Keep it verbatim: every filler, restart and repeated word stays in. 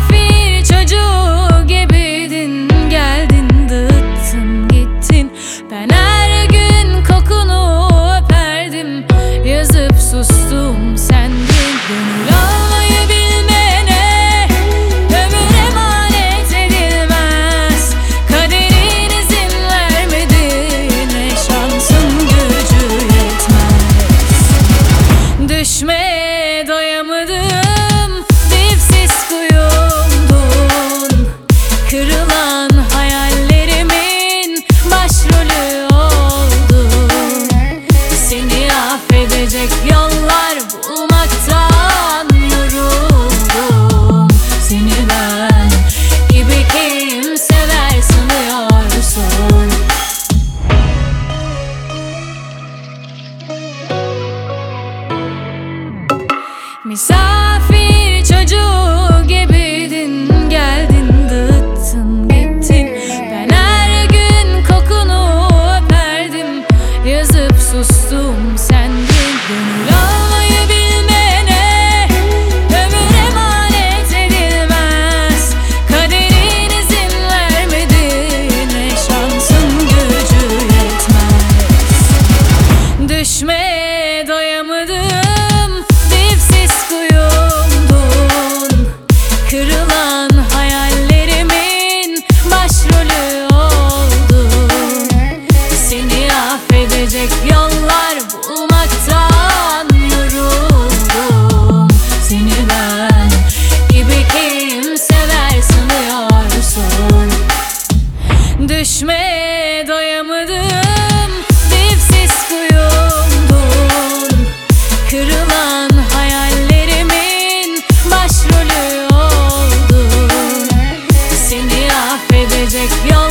Misafir çocuğu gibiydin, geldin dağıttın gittin. Ben her gün kokunu öperdim, yazıp sustum sendin. Gönül almayı bilmene ömür emanet edilmez. Kaderin izin vermediğine şansın gücü yetmez. Düşmeye doyamadım, dipsiz kuyumdun. Kırılan hayallerimin başrolü oldun. Seni affedecek yollar bulmaktan yoruldum. Seni ben gibi kim sever sanıyorsun? Misafir çocuğu gibiydin, geldin dağıttın gittin. Ben her gün kokunu öperdim, yazıp sustum sendin. Gönül almayı bilmene ömür emanet edilmez. Kaderin izin vermediğine şansın gücü yetmez. Düşmeye doyamadım, dipsiz kuyumdun. Kırılan hayallerimin başrolü oldun. Seni affedecek yollar bulmaktan yoruldum. Seni ben gibi kim sever sanıyorsun? Düşmeye doyamadım, dipsiz kuyumdun. Kırılan hayallerimin başrolü oldun. Seni affedecek yol